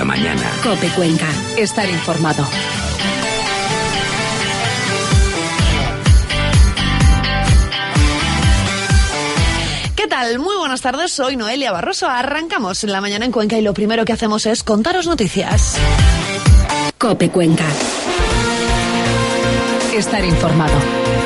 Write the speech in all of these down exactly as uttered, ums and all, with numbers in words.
La mañana. COPE Cuenca. Estar informado. ¿Qué tal? Muy buenas tardes, soy Noelia Barroso. Arrancamos La mañana en Cuenca y lo primero que hacemos es contaros noticias. COPE Cuenca. Estar informado.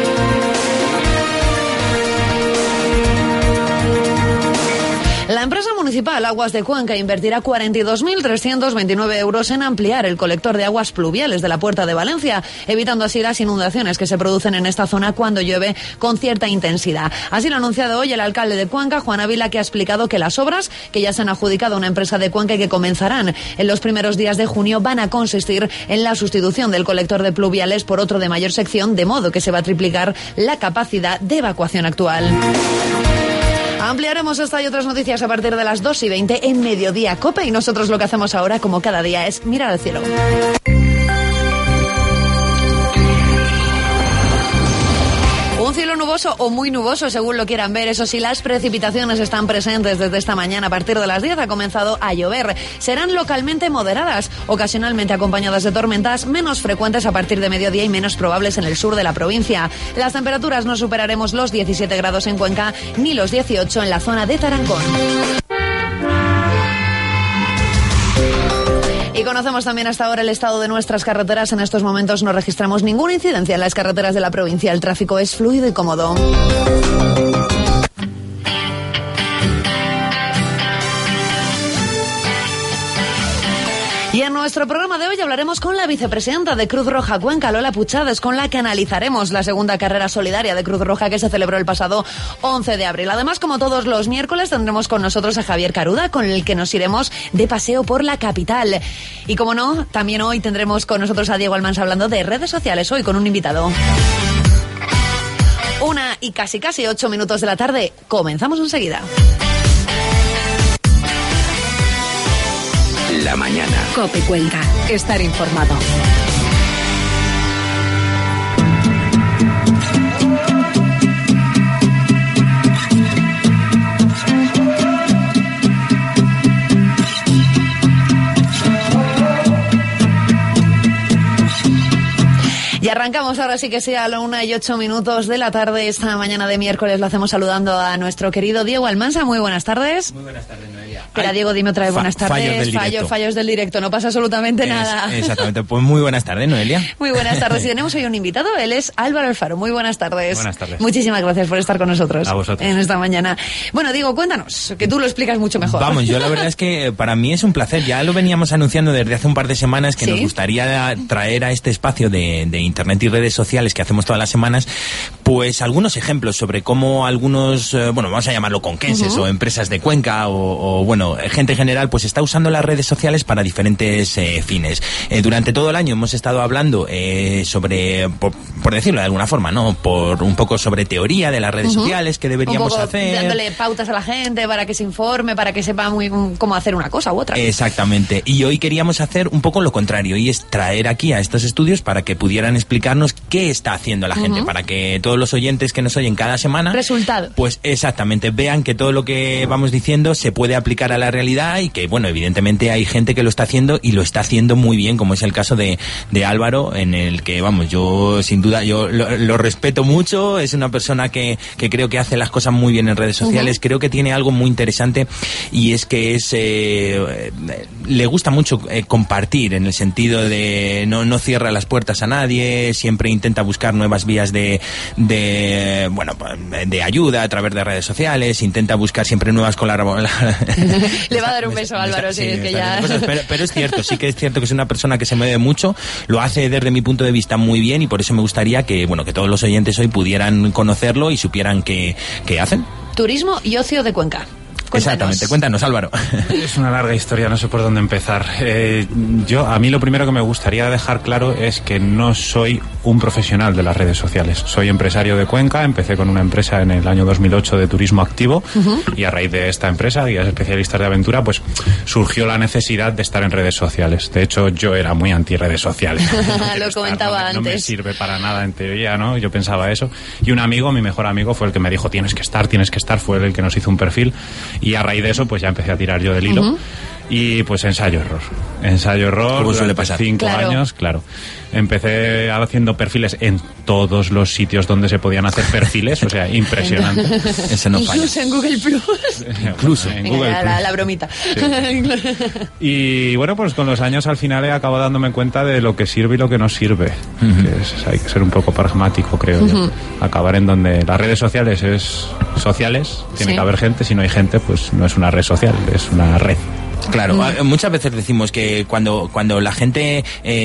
La empresa municipal Aguas de Cuenca invertirá cuarenta y dos mil trescientos veintinueve euros en ampliar el colector de aguas pluviales de la Puerta de Valencia, evitando así las inundaciones que se producen en esta zona cuando llueve con cierta intensidad. Así lo ha anunciado hoy el alcalde de Cuenca, Juan Ávila, que ha explicado que las obras que ya se han adjudicado a una empresa de Cuenca y que comenzarán en los primeros días de junio van a consistir en la sustitución del colector de pluviales por otro de mayor sección, de modo que se va a triplicar la capacidad de evacuación actual. Ampliaremos esta y otras noticias a partir de las dos y veinte en Mediodía COPE, y nosotros lo que hacemos ahora, como cada día, es mirar al cielo. Un cielo nuboso o muy nuboso, según lo quieran ver. Eso sí, las precipitaciones están presentes desde esta mañana. A partir de las diez ha comenzado a llover. Serán localmente moderadas, ocasionalmente acompañadas de tormentas, menos frecuentes a partir de mediodía y menos probables en el sur de la provincia. Las temperaturas no superaremos los diecisiete grados en Cuenca ni los dieciocho en la zona de Tarancón. Y conocemos también hasta ahora el estado de nuestras carreteras. En estos momentos no registramos ninguna incidencia en las carreteras de la provincia. El tráfico es fluido y cómodo. Y en nuestro programa de hoy hablaremos con la vicepresidenta de Cruz Roja Cuenca, Lola Puchades, con la que analizaremos la segunda carrera solidaria de Cruz Roja que se celebró el pasado once de abril. Además, como todos los miércoles, tendremos con nosotros a Javier Caruda, con el que nos iremos de paseo por la capital. Y como no, también hoy tendremos con nosotros a Diego Almansa hablando de redes sociales, hoy con un invitado. Una y casi casi ocho minutos de la tarde. Comenzamos enseguida. La mañana. COPE Cuenca. Estar informado. Y arrancamos ahora sí que sea a la una y ocho minutos de la tarde. Esta mañana de miércoles lo hacemos saludando a nuestro querido Diego Almansa. Muy buenas tardes. Muy buenas tardes, Noelia. Espera, Diego, dime otra vez buenas Fa- tardes. fallos del fallos, directo. fallos del directo. No pasa absolutamente Es- nada. Exactamente. Pues muy buenas tardes, Noelia. Muy buenas tardes. Y tenemos hoy un invitado. Él es Álvaro Alfaro. Muy buenas tardes. Buenas tardes. Muchísimas gracias por estar con nosotros. A vosotros. En esta mañana. Bueno, Diego, cuéntanos, que tú lo explicas mucho mejor. Vamos, yo la verdad es que para mí es un placer. Ya lo veníamos anunciando desde hace un par de semanas que ¿Sí? nos gustaría traer a este espacio de, de Internet y redes sociales que hacemos todas las semanas, pues algunos ejemplos sobre cómo algunos, eh, bueno, vamos a llamarlo conquenses uh-huh. o empresas de Cuenca o, o, bueno, gente en general, pues está usando las redes sociales para diferentes eh, fines. Eh, durante todo el año hemos estado hablando eh, sobre, por, por decirlo de alguna forma, ¿no? Por un poco sobre teoría de las redes uh-huh. sociales que deberíamos un poco hacer. Dándole pautas a la gente para que se informe, para que sepa muy cómo hacer una cosa u otra. Exactamente. Y hoy queríamos hacer un poco lo contrario, y es traer aquí a estos estudios para que pudieran explicarnos qué está haciendo la uh-huh. gente, para que todos los oyentes que nos oyen cada semana, resultado, pues exactamente, vean que todo lo que vamos diciendo se puede aplicar a la realidad y que, bueno, evidentemente hay gente que lo está haciendo y lo está haciendo muy bien, como es el caso de, de Álvaro, en el que, vamos, yo sin duda, yo lo, lo respeto mucho, es una persona que, que creo que hace las cosas muy bien en redes sociales, uh-huh. creo que tiene algo muy interesante y es que es eh, le gusta mucho eh, compartir, en el sentido de no, no cierra las puertas a nadie, siempre intenta buscar nuevas vías de, de bueno, de ayuda a través de redes sociales, intenta buscar siempre nuevas colaboraciones. Le va a dar un beso a Álvaro, sí, es que ya... Pero, pero es cierto, sí que es cierto que es una persona que se mueve mucho, lo hace desde mi punto de vista muy bien y por eso me gustaría que, bueno, que todos los oyentes hoy pudieran conocerlo y supieran qué, qué hacen. Turismo y ocio de Cuenca. Cuéntanos. Exactamente, cuéntanos, Álvaro. Es una larga historia, no sé por dónde empezar. Eh, yo, a mí lo primero que me gustaría dejar claro es que no soy un profesional de las redes sociales. Soy empresario de Cuenca, empecé con una empresa en el año dos mil ocho de turismo activo uh-huh. y a raíz de esta empresa, Guías Especialistas de Aventura, pues surgió la necesidad de estar en redes sociales. De hecho, yo era muy anti redes sociales. No lo comentaba estar, no, antes. No me sirve para nada en teoría, ¿no? Yo pensaba eso. Y un amigo, mi mejor amigo, fue el que me dijo, tienes que estar, tienes que estar, fue el que nos hizo un perfil. Y a raíz de eso, pues ya empecé a tirar yo del hilo. Uh-huh. Y pues ensayo-error. Ensayo-error. Como suele durante pasar. Cinco Claro. años, claro. Empecé haciendo perfiles en todos los sitios donde se podían hacer perfiles, o sea, impresionante. Eso no falla. Incluso en Google Plus. Incluso en Venga, Google la, Plus. la, la bromita. Y bueno, pues con los años al final he acabado dándome cuenta de lo que sirve y lo que no sirve. Uh-huh. Que es- hay que ser un poco pragmático, creo yo. Acabar en donde las redes sociales es sociales, tiene Sí. que haber gente, si no hay gente, pues no es una red social, es una red. Claro, a- muchas veces decimos que cuando, cuando la gente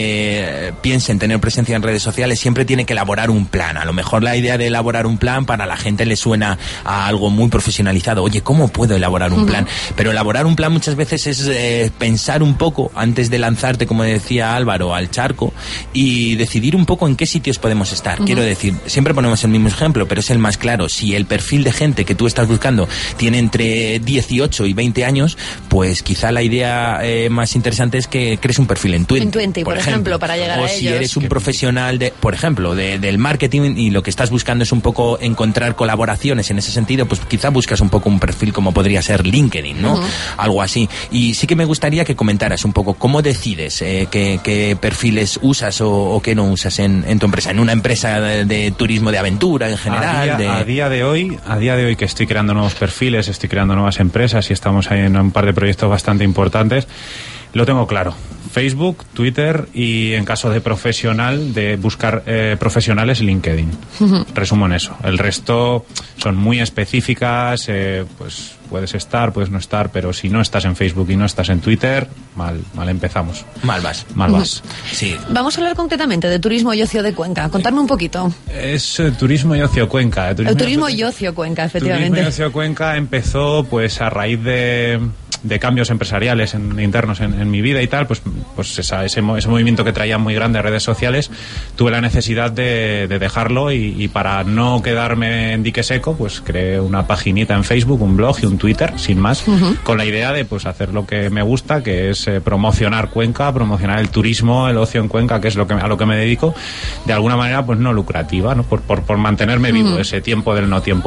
eh, piensa en tener presencia en redes sociales siempre tiene que elaborar un plan. A lo mejor la idea de elaborar un plan para la gente le suena a algo muy profesionalizado. Oye, ¿cómo puedo elaborar un plan? Pero elaborar un plan muchas veces es eh, pensar un poco antes de lanzarte, como decía Álvaro, al charco y decidir un poco en qué sitios podemos estar. Quiero decir, siempre ponemos el mismo ejemplo, pero es el más claro. Si el perfil de gente que tú estás buscando tiene entre dieciocho y veinte años, pues quizá la idea eh, más interesante es que crees un perfil en Twenty. En Twenty, por ejemplo, para llegar o a si ellos. eres un profesional, de, por ejemplo, de, del marketing y lo que estás buscando es un poco encontrar colaboraciones en ese sentido, pues quizá buscas un poco un perfil como podría ser LinkedIn, ¿no? Uh-huh. Algo así. Y sí que me gustaría que comentaras un poco cómo decides eh, qué, qué perfiles usas o, o qué no usas en, en tu empresa. En una empresa de, de turismo de aventura en general. A día, de... a día de hoy, a día de hoy que estoy creando nuevos perfiles, estoy creando nuevas empresas y estamos ahí en un par de proyectos bastante importantes, lo tengo claro. Facebook, Twitter y en caso de profesional, de buscar eh, profesionales, LinkedIn. Resumo en eso. El resto son muy específicas, eh, pues puedes estar, puedes no estar, pero si no estás en Facebook y no estás en Twitter, mal, mal empezamos. Mal vas. Mal vas. Sí. Vamos a hablar concretamente de turismo y ocio de Cuenca. Contarme un poquito. Es eh, turismo y ocio Cuenca. eh, El turismo y ocio Cuenca, efectivamente. Turismo y Ocio Cuenca empezó pues a raíz de, de cambios empresariales en- internos en, en mi vida y tal, pues, pues esa- ese, mo- ese movimiento que traía muy grande redes sociales, tuve la necesidad de, de dejarlo y, y para no quedarme en dique seco, pues creé una paginita en Facebook, un blog y un Twitter, sin más, con la idea de pues hacer lo que me gusta, que es eh, promocionar Cuenca, promocionar el turismo, el ocio en Cuenca, que es lo que, a lo que me dedico, de alguna manera pues no lucrativa, ¿no? Por, por, por mantenerme vivo ese tiempo del no tiempo.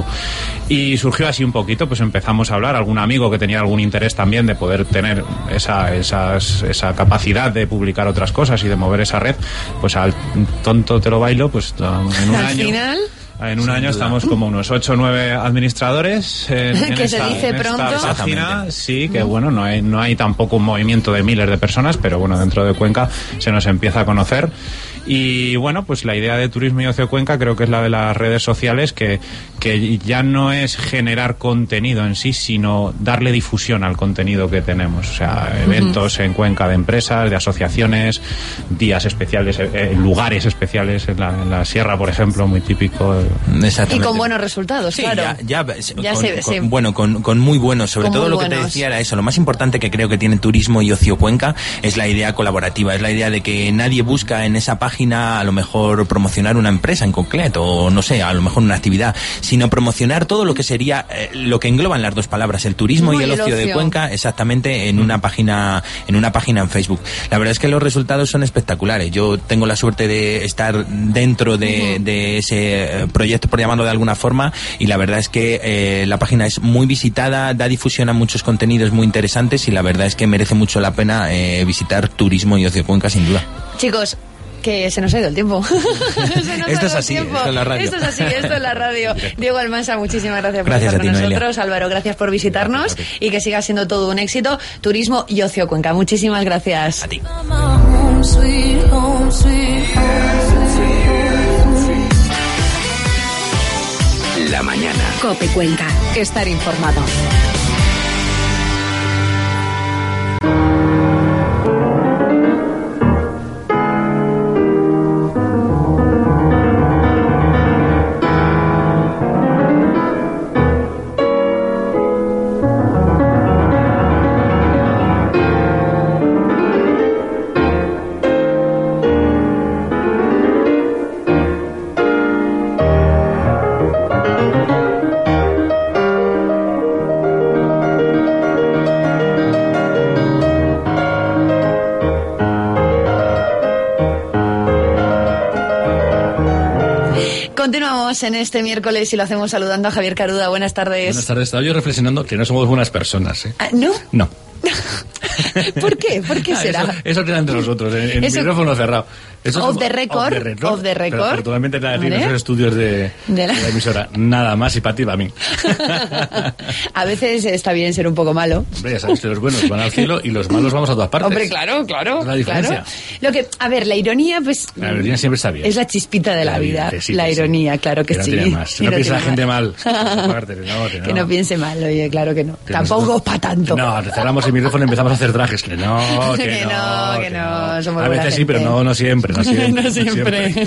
Y surgió así un poquito, pues empezamos a hablar, algún amigo que tenía algún interés también de poder tener esa, esas, esa capacidad de publicar otras cosas y de mover esa red, pues al tonto te lo bailo, pues en un Al año... final... En un año estamos como unos ocho o nueve administradores en, en Que se esta, dice en esta pronto. página. Exactamente. Sí, que bueno, no hay, no hay tampoco un movimiento de miles de personas, pero bueno, dentro de Cuenca se nos empieza a conocer. Y bueno, pues la idea de Turismo y Ocio Cuenca creo que es la de las redes sociales, que, que ya no es generar contenido en sí, sino darle difusión al contenido que tenemos. O sea, eventos en Cuenca de empresas, de asociaciones, días especiales, eh, lugares especiales en la, en la sierra, por ejemplo, muy típico. Y Exactamente. con buenos resultados, Sí, claro. ya, ya, Ya con- se- con- sí. bueno, con, con muy buenos. Sobre Con todo muy lo que te buenos. decía era eso. Lo más importante que creo que tiene Turismo y Ocio Cuenca es la idea colaborativa. Es la idea de que nadie busca en esa página a lo mejor promocionar una empresa en concreto o no sé, a lo mejor una actividad, sino promocionar todo lo que sería eh, lo que engloban las dos palabras, el turismo y el ocio de Cuenca, exactamente en una página en una página en Facebook. La verdad es que los resultados son espectaculares. Yo tengo la suerte de estar dentro de, de ese eh, proyecto, por llamarlo de alguna forma, y la verdad es que eh, la página es muy visitada, da difusión a muchos contenidos muy interesantes y la verdad es que merece mucho la pena eh, visitar Turismo y Ocio Cuenca, sin duda. Chicos, que se nos ha ido el tiempo. Se nos ha Esto ido es el así, tiempo. esto es la radio. Esto es así, esto es la radio. Diego Almansa, muchísimas gracias por Gracias estar a ti, con Noelia. nosotros. Álvaro, gracias por visitarnos y que siga siendo todo un éxito. Turismo y Ocio Cuenca. Muchísimas gracias. A ti. Home, sweet home, sweet La mañana. Cope Cuenca. Estar informado. Continuamos en este miércoles y lo hacemos saludando a Javier Caruda. Buenas tardes. Buenas tardes. Estaba yo reflexionando que no somos buenas personas, ¿eh? Ah, ¿no? No. ¿Por qué? ¿Por qué Ah, será? Eso, eso queda entre nosotros, en, en Eso- micrófono cerrado. Eso Off es- the record, off the record, off the record. Pero afortunadamente nada tiene ¿Vale? esos estudios de, De la- de la emisora. Nada más y para ti, para mí. A veces está bien ser un poco malo. Hombre, ya sabes que los buenos van al cielo y los malos vamos a todas partes. Hombre, claro, claro. Es la diferencia. claro. Lo que, a ver, la ironía, pues. La ironía siempre está bien. Es la chispita de la, La vida. vida, que sí, la que sí. ironía, claro que, Que no sí. tiene más. Y No piensa tiene la gente más. mal. Aparte, no, que no. Que no piense mal, oye, claro que no. Que Tampoco nosotros- para tanto. No, cerramos el micrófono y empezamos a hacer trajes. Que no, que, Que no, no, que no, somos A buena veces sí, gente. pero no, no siempre. No siempre. No siempre.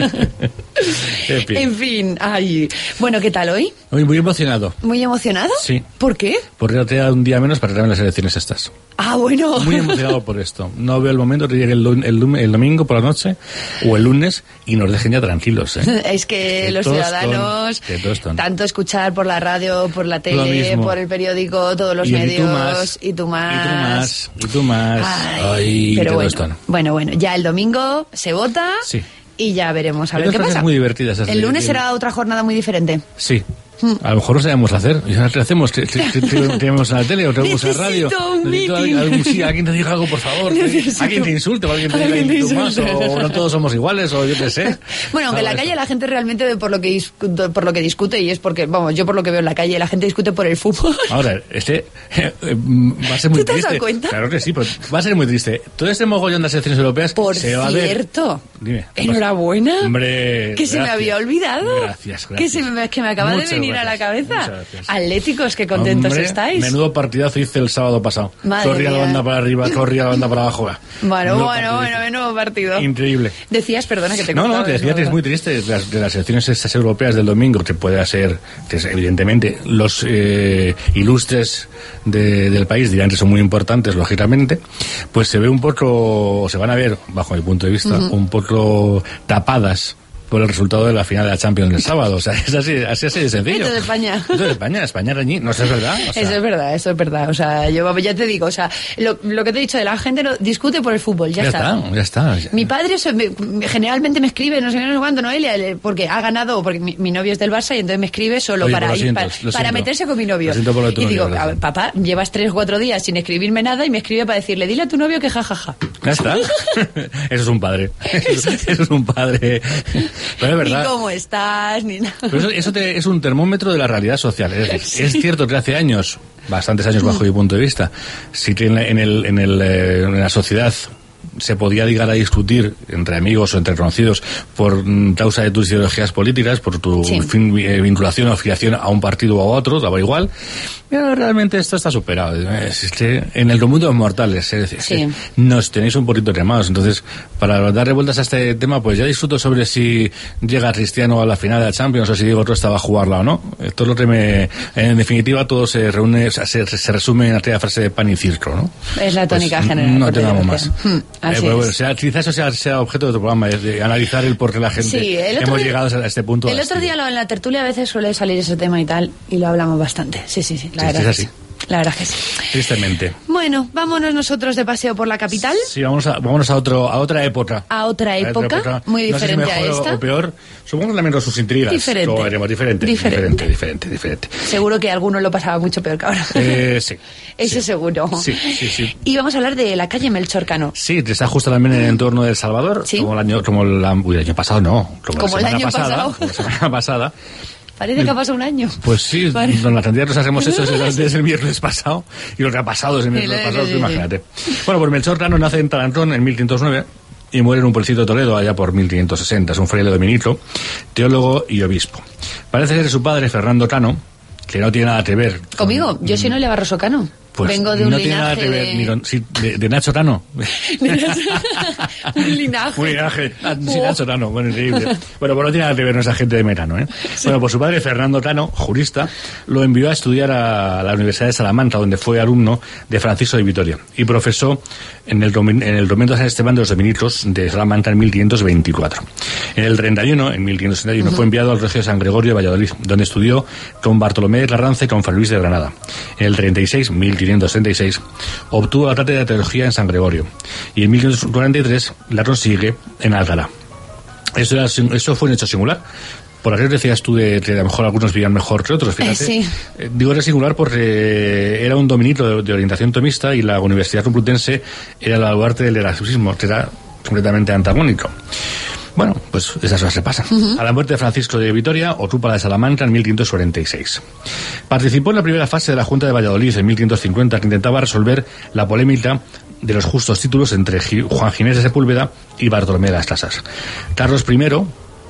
En fin. En fin, ay. Bueno, ¿qué tal hoy? Muy, muy emocionado. ¿Muy emocionado? Sí. ¿Por qué? Porque no te da un día menos para traerme las elecciones estas. Ah, bueno. Muy emocionado por esto. No veo el momento de que llegue el, lun- el, lun- el domingo por la noche o el lunes y nos dejen ya tranquilos. ¿eh? Es que Que los tostón, ciudadanos, que tostón. tanto escuchar por la radio, por la Lo tele, mismo. por el periódico, todos los Y el y medios, tú más, y tú más. y tú más, y tú más. Ay, Ay, pero qué bueno, tostón. bueno, bueno, ya el domingo se vota Sí. y ya veremos a Hay ver dos qué frases pasa. muy divertidas esas El de- lunes de- será otra jornada muy diferente. Sí. A lo mejor no sabemos hacer. ¿Y ahora qué hacemos? ¿Qué- qué- qué- qué ¿Tenemos en la tele o tenemos en la radio? Necesito un Necesito meeting. a- algún- sí, alguien te diga algo, por favor. Necesito- Alguien te insulte o alguien te diga Alguien te tú más insulte. o no todos somos iguales o yo qué sé. Bueno, aunque en la Algo de calle eso. la gente realmente por lo que discute, por lo que discute y es porque, vamos, yo por lo que veo en la calle la gente discute por el fútbol. Ahora, este eh, eh, va a ser muy ¿Tú te has triste. dado cuenta? Claro que sí, pero va a ser muy triste. Todo este mogollón de las elecciones europeas Por se va a ver. cierto. Dime. ¿qué pasa? Enhorabuena. Hombre, Que se me gracias. había olvidado. Gracias, gracias. Que, se me, que me acaba Muchas de venir a la gracias, cabeza. muchas gracias. Atléticos, qué contentos Hombre, estáis. Menudo partidazo hice el sábado pasado. Madre corría la mía. banda para arriba, corría la banda para abajo. va. Bueno, Menudo bueno, partidazo. bueno, menudo partido. Increíble. Decías, perdona que te No, no, cortaba te de decía que es nuevo. muy triste de las, de las elecciones estas europeas del domingo, que puede ser, que es, evidentemente, los eh, ilustres de- del país dirán que son muy importantes, lógicamente, pues se ve un poco, o se van a ver, bajo mi punto de vista, un poco tapadas por el resultado de la final de la Champions del sábado. O sea, es así, así, así de sencillo. Esto es España. Esto es España, España reñí. No, eso es verdad. O sea, Eso es verdad, eso es verdad. O sea, yo ya te digo, o sea, lo, lo que te he dicho de la gente no, discute por el fútbol, ya, ya está, ya está. Mi padre se- me- me- generalmente me escribe, no sé qué, no sé cuándo, Noelia, le- porque ha ganado, porque mi, mi novio es del Barça y entonces me escribe solo Oye, para pues lo ir, siento, para, lo para siento. meterse con mi novio. Lo siento por lo de tu y digo, novio, a ver, gracias. papá, llevas tres, cuatro días sin escribirme nada y me escribe para decirle, dile a tu novio que jajaja. Ya está. Eso es un padre. Eso, eso es un padre. Pero es verdad. Ni cómo estás, ni nada. Pero eso, eso te- es un termómetro de la realidad social. Es, decir, es cierto que hace años, bastantes años bajo mi punto de vista, sí que en, la- en el, en, el, eh, en la sociedad se podía llegar a discutir entre amigos o entre conocidos por mm, causa de tus ideologías políticas, por tu Sí. fin- eh, vinculación o afiliación a un partido o a otro, daba igual. Pero realmente esto está superado. Es que en el mundo de los mortales, es decir, Sí. es que nos tenéis un poquito quemados. Entonces, para darle vueltas a este tema, pues ya discuto sobre si llega Cristiano a la final de la Champions o si Diego Costa va a jugarla o no. Esto es lo que me... En definitiva, todo se reúne, o sea, se, se resume en aquella frase de pan y circo, ¿no? Es la tónica Pues, general. No por tengamos más. desgracia. Hmm, Eh, así pues, bueno, es. sea, quizás eso sea, sea objeto de otro programa, de, de analizar el por qué la gente Sí, el otro hemos día- llegado a este punto. El de otro día hastío. lo- en la tertulia a veces suele salir ese tema y tal, y lo hablamos bastante. Sí, sí, sí, la Sí, verdad es que así. sí. La verdad que sí. Tristemente. Bueno, vámonos nosotros de paseo por la capital. Sí, vamos a, vámonos a, otro, a otra época. A otra época, muy No sé si diferente a mejor esta. o peor. Supongo que también sus intrigas. Diferente. O haremos diferente. Diferente. Diferente, diferente, diferente. Seguro que alguno lo pasaba mucho peor que ahora. Eh, sí. Eso sí. seguro. Sí, sí, sí. Y vamos a hablar de la calle Melchor Cano. Sí, que está justo también en el entorno de El Salvador. Sí. Como el año, como el, uy, el año pasado, no. Como, Como el la semana año pasada. pasado. Como la semana pasada. Parece que ha pasado un año. Pues sí, Vale. con la cantidad de cosas que hemos hecho desde, desde el viernes pasado y lo que ha pasado desde el Sí, viernes sí, pasado, sí, tú sí. imagínate. Bueno, pues Melchor Cano nace en Tarancón en mil quinientos nueve y muere en un pueblecito de Toledo allá por mil quinientos sesenta. Es un fraile dominico, teólogo y obispo. Parece ser su padre, Fernando Cano, que no tiene nada que ver. con- Conmigo, yo soy Noelia Barroso Cano. Pues Vengo de un no tiene nada linaje que ver de... ni con- sí, de, de Nacho Cano. un linaje. Un linaje. Ah, sí, Nacho Cano, bueno, increíble. Bueno, pues no tiene nada que ver nuestra gente de Metano, ¿eh? Bueno, pues su padre, Fernando Cano, jurista, lo envió a estudiar a la Universidad de Salamanca, donde fue alumno de Francisco de Vitoria, y profesó en el, domin- en el convento de San Esteban de los Dominicos de Salamanca en mil quinientos veinticuatro. En el treinta y uno, en mil quinientos sesenta y uno, fue enviado al Colegio de San Gregorio de Valladolid, donde estudió con Bartolomé de Carranza y con Fray Luis de Granada. En el treinta y seis, mil quinientos treinta y seis, obtuvo la cátedra de teología en San Gregorio, y en mil quinientos cuarenta y tres la consigue en Alcalá. Eso, era, eso fue un hecho singular, Por aquello decías tú de que a lo mejor algunos vivían mejor que otros, fíjate. Eh, sí. Eh, digo era singular porque era un dominito de, de orientación tomista y la Universidad Complutense era el baluarte del erasmismo, que era completamente antagónico. Bueno, pues esas cosas se pasan. Uh-huh. A la muerte de Francisco de Vitoria, ocupa la de Salamanca en mil quinientos cuarenta y seis. Participó en la primera fase de la Junta de Valladolid en mil quinientos cincuenta, que intentaba resolver la polémica de los justos títulos entre Juan Ginés de Sepúlveda y Bartolomé de las Casas. Carlos primero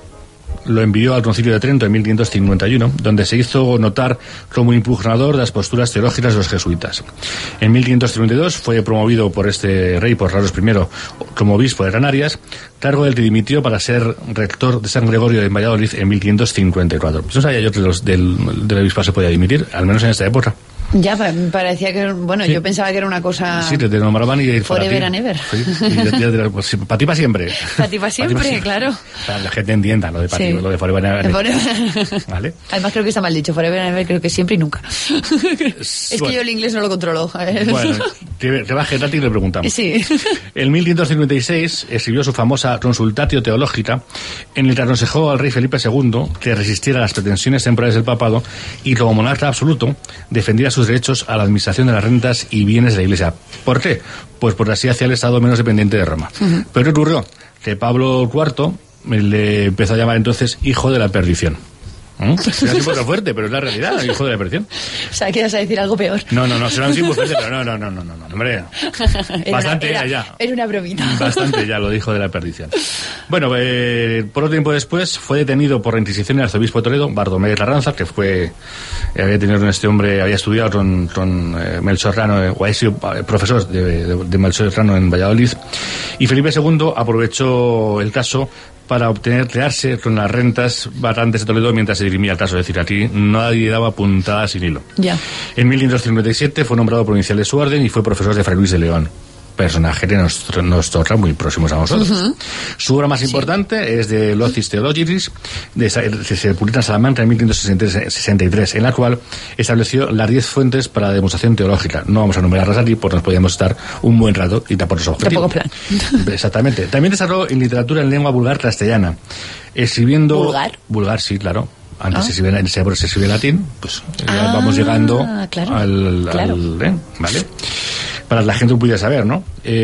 lo envió al Concilio de Trento en mil quinientos cincuenta y uno, donde se hizo notar como impugnador de las posturas teológicas de los jesuitas. En mil quinientos cincuenta y dos fue promovido por este rey, por Carlos primero, como obispo de Canarias, cargo del que dimitió para ser rector de San Gregorio de Valladolid en mil quinientos cincuenta y cuatro. No sabía yo que los del, del obispo se podía dimitir, al menos en esta época. Ya, me parecía que, bueno, sí. Yo pensaba que era una cosa... Sí, te nombraban y... Forever and ever. Sí, y ya, ya, pues, para ti para siempre. Para ti para siempre, siempre, claro. Para la gente entienda lo de, para sí. ti, lo de Forever and ever. ¿Vale? Además creo que está mal dicho, Forever and ever creo que siempre y nunca. Es bueno, que yo el inglés no lo controlo. Bueno, te, te va a Gerati y le preguntamos. Sí. En mil quinientos cincuenta y seis escribió su famosa Consultatio Theologica, en el que aconsejó al rey Felipe segundo que resistiera a las pretensiones temporales del papado y como monarca absoluto defendiera sus derechos a la administración de las rentas y bienes de la Iglesia. ¿Por qué? Pues porque así hacía el Estado menos dependiente de Roma. Uh-huh. Pero ¿qué ocurrió? Que Pablo cuarto le empezó a llamar entonces hijo de la perdición. ¿Mm? Será un poco fuerte, pero es la realidad, hijo de la perdición. O sea, que ibas a decir algo peor. No, no, no, será un símbolo fuerte, pero no, no, no, no, no, no, hombre. Era Bastante una, era, ya. Era una bromita. Bastante ya, lo dijo de la perdición. Bueno, eh, por otro tiempo después fue detenido por la Inquisición el arzobispo de Toledo, Bartolomé de Carranza, que fue, eh, había tenido con este hombre, había estudiado con, con eh, Melchor Rano, eh, o había sido eh, profesor de, de, de Melchor Rano en Valladolid, y Felipe segundo aprovechó el caso para obtener, crearse con las rentas batantes de Toledo mientras se dirimía el caso. Es decir, aquí nadie daba puntada sin hilo. Ya. En mil quinientos cincuenta y siete fue nombrado provincial de su orden y fue profesor de Fray Luis de León. Personaje que nos, nos toca muy próximos a nosotros. Uh-huh. Su obra más importante sí. es de Locis Theologicis, de, que se publica en Salamanca en mil quinientos sesenta y tres, en la cual estableció las diez fuentes para la demostración teológica. No vamos a numerarlas aquí porque nos podíamos estar un buen rato y tampoco es objetivo. Tampoco plan. Exactamente. También desarrolló en literatura en lengua vulgar castellana, escribiendo... ¿Vulgar? Vulgar, sí, claro. Antes ah. se escribía, se, se escribía latín, pues ah, vamos llegando claro, al... claro. al ¿eh? ¿Vale? Para la gente que pudiera saber, ¿no?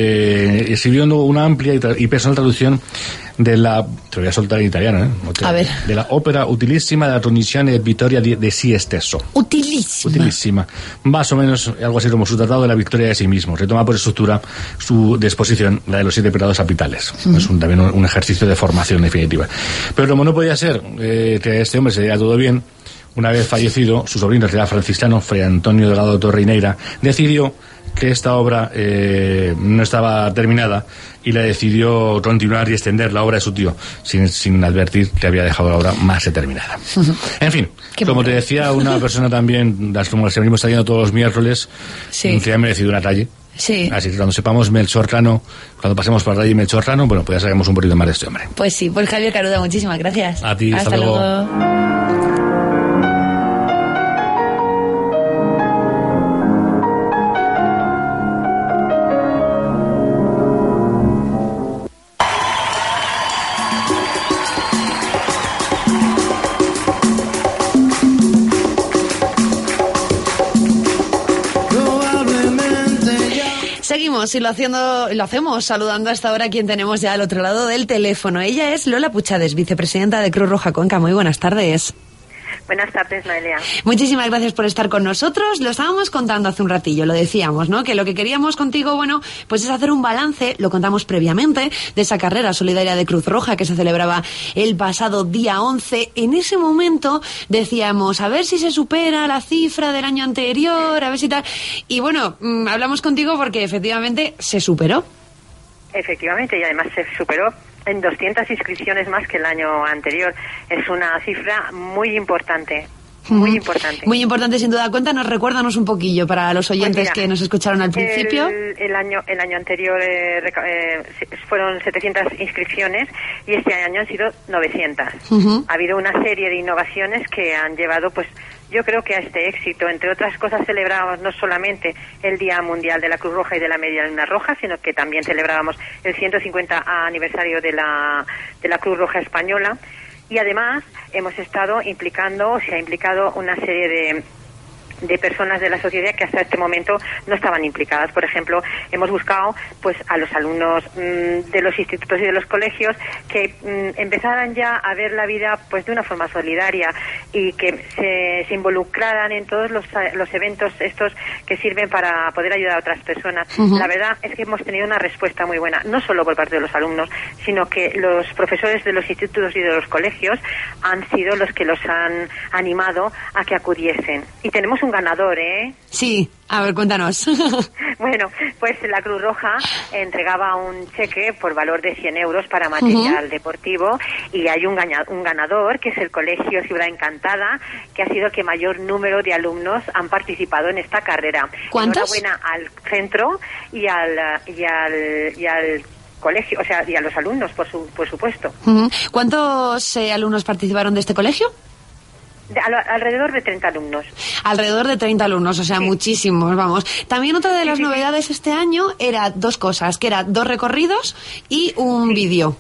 Eh, escribiendo una amplia y, tra- y personal traducción de la... Te voy a soltar en italiano, ¿eh? A ver. De la ópera utilísima de la Tronizione e Vittoria de, de sí stesso. Utilísima. Utilísima. Más o menos algo así como su tratado de la victoria de sí mismo. Retoma por estructura su de exposición, la de los siete pecados capitales. Uh-huh. Es un, también un, un ejercicio de formación definitiva. Pero como no podía ser eh, que a este hombre se diera todo bien, una vez fallecido, su sobrino, que era franciscano, Fray Antonio Delgado Torre y Neira, decidió que esta obra eh, no estaba terminada y la decidió continuar y extender la obra de su tío sin, sin advertir que había dejado la obra más determinada. Uh-huh. En fin, Qué como te decía, una persona también, las como las que venimos saliendo todos los miércoles, sí. que ha merecido una calle. Sí. Así que cuando sepamos Melchor Rano, cuando pasemos por la calle Melchor Rano, bueno, pues ya sabemos un poquito más de este hombre. Pues sí, pues Javier Caruda, muchísimas gracias. A ti, hasta, hasta luego. luego. Seguimos y lo haciendo, lo hacemos saludando hasta ahora a quien tenemos ya al otro lado del teléfono. Ella es Lola Puchades, vicepresidenta de Cruz Roja Cuenca. Muy buenas tardes. Buenas tardes, Noelia. Muchísimas gracias por estar con nosotros. Lo estábamos contando hace un ratillo, lo decíamos, ¿no? Que lo que queríamos contigo, bueno, pues es hacer un balance, lo contamos previamente, de esa carrera solidaria de Cruz Roja que se celebraba el pasado día once. En ese momento decíamos, a ver si se supera la cifra del año anterior, a ver si tal. Y bueno, mmm, hablamos contigo porque efectivamente se superó. Efectivamente, y además se superó en doscientas inscripciones más que el año anterior. Es una cifra muy importante. Muy uh-huh. importante. Muy importante, sin duda. Cuéntanos, recuérdanos un poquillo para los oyentes pues mira, que nos escucharon al principio. El, el año el año anterior eh, eh, fueron setecientas inscripciones y este año han sido novecientas. Uh-huh. Ha habido una serie de innovaciones que han llevado, pues, yo creo que a este éxito. Entre otras cosas, celebrábamos no solamente el Día Mundial de la Cruz Roja y de la Media Luna Roja, sino que también celebrábamos el ciento cincuenta aniversario de la de la Cruz Roja Española. Y además hemos estado implicando, se ha implicado una serie de de personas de la sociedad que hasta este momento no estaban implicadas. Por ejemplo, hemos buscado pues a los alumnos mmm, de los institutos y de los colegios que mmm, empezaran ya a ver la vida pues de una forma solidaria y que se, se involucraran en todos los, los eventos estos que sirven para poder ayudar a otras personas. Uh-huh. La verdad es que hemos tenido una respuesta muy buena, no solo por parte de los alumnos, sino que los profesores de los institutos y de los colegios han sido los que los han animado a que acudiesen. Y tenemos un ganador, ¿eh? Sí, a ver, cuéntanos. Bueno, pues la Cruz Roja entregaba un cheque por valor de cien euros para material uh-huh. deportivo y hay un, gaña, un ganador, que es el Colegio Ciudad Encantada, que ha sido el que mayor número de alumnos han participado en esta carrera. ¿Cuántos? Enhorabuena al centro y al, y al, y al colegio, o sea, y a los alumnos, por, su, por supuesto. Uh-huh. ¿Cuántos eh, alumnos participaron de este colegio? De, al, alrededor de treinta alumnos. Alrededor de treinta alumnos, o sea, sí. muchísimos, vamos. También otra de las sí, sí, novedades sí. este año era dos cosas, que era dos recorridos y un sí. vídeo.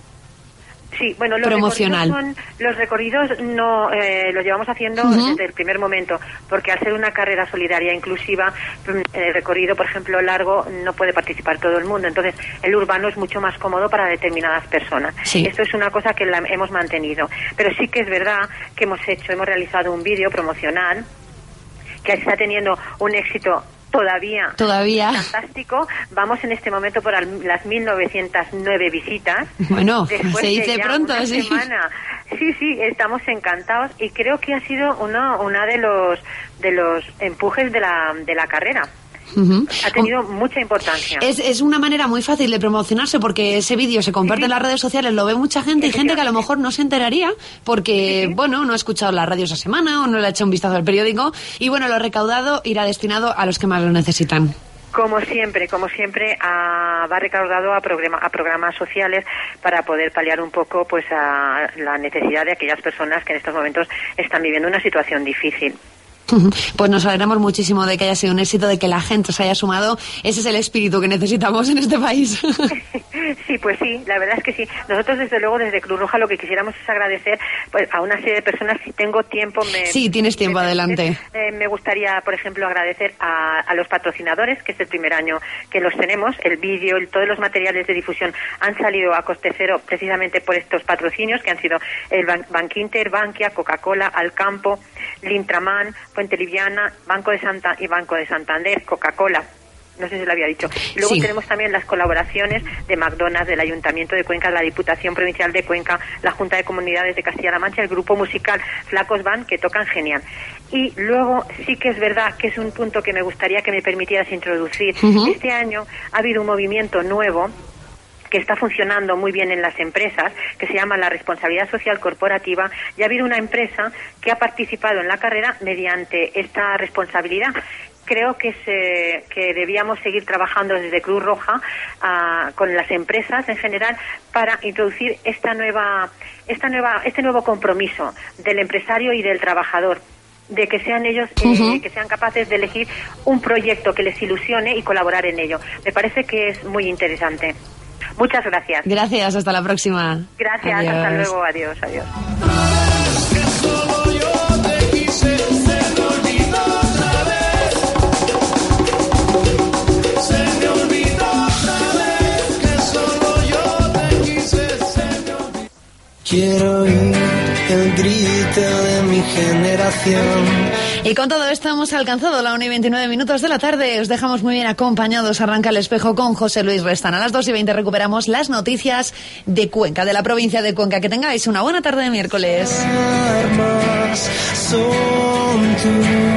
Sí, bueno, los promocional. Recorridos son, los recorridos no eh, los llevamos haciendo uh-huh. desde el primer momento, porque al ser una carrera solidaria e inclusiva, el recorrido, por ejemplo, largo, no puede participar todo el mundo. Entonces, el urbano es mucho más cómodo para determinadas personas. Sí. Esto es una cosa que la hemos mantenido. Pero sí que es verdad que hemos hecho, hemos realizado un vídeo promocional que está teniendo un éxito Todavía. Todavía. Fantástico. Vamos en este momento por al, las mil novecientas nueve visitas. Bueno, Después se dice de ya pronto, una sí. semana. Sí, sí, estamos encantados y creo que ha sido uno una de los de los empujes de la de la carrera. Uh-huh. Ha tenido oh. mucha importancia. Es, es una manera muy fácil de promocionarse porque ese vídeo se comparte sí, sí. en las redes sociales, lo ve mucha gente y gente que a lo mejor no se enteraría porque, sí, sí. bueno, no ha escuchado la radio esa semana o no le ha hecho un vistazo al periódico y, bueno, lo recaudado irá destinado a los que más lo necesitan. Como siempre, como siempre, a, va recaudado a, programa, a programas sociales para poder paliar un poco pues a la necesidad de aquellas personas que en estos momentos están viviendo una situación difícil. Pues nos alegramos muchísimo de que haya sido un éxito, de que la gente se haya sumado. Ese es el espíritu que necesitamos en este país. Sí, pues sí, la verdad es que sí. Nosotros, desde luego, desde Cruz Roja, lo que quisiéramos es agradecer pues, a una serie de personas. Si tengo tiempo... Me, sí, tienes tiempo, me, adelante. Eh, me gustaría, por ejemplo, agradecer a, a los patrocinadores, que es el primer año que los tenemos. El vídeo, el, todos los materiales de difusión han salido a coste cero precisamente por estos patrocinios, que han sido el Ban- Bankinter, Bankia, Coca-Cola, Alcampo, Lintraman, Fuente Liviana, Banco de Santa y Banco de Santander, Coca-Cola, no sé si lo había dicho. Y luego sí. tenemos también las colaboraciones de McDonald's, del Ayuntamiento de Cuenca, la Diputación Provincial de Cuenca, la Junta de Comunidades de Castilla-La Mancha, el grupo musical Flacos Band, que tocan genial. Y luego sí que es verdad que es un punto que me gustaría que me permitieras introducir. Uh-huh. Este año ha habido un movimiento nuevo que está funcionando muy bien en las empresas, que se llama la responsabilidad social corporativa, y ha habido una empresa que ha participado en la carrera mediante esta responsabilidad. Creo que se, que debíamos seguir trabajando desde Cruz Roja uh, con las empresas en general para introducir esta nueva, esta nueva, este nuevo compromiso del empresario y del trabajador, de que sean ellos eh, uh-huh. que sean capaces de elegir un proyecto que les ilusione y colaborar en ello. Me parece que es muy interesante. Muchas gracias. Gracias, hasta la próxima. Gracias, adiós. Hasta luego, adiós, adiós. Quiero oír el grito de mi generación. Y con todo esto hemos alcanzado la una y veintinueve minutos de la tarde. Os dejamos muy bien acompañados. Arranca el espejo con José Luis Restán. A las dos y veinte recuperamos las noticias de Cuenca, de la provincia de Cuenca. Que tengáis una buena tarde de miércoles. Armas son tus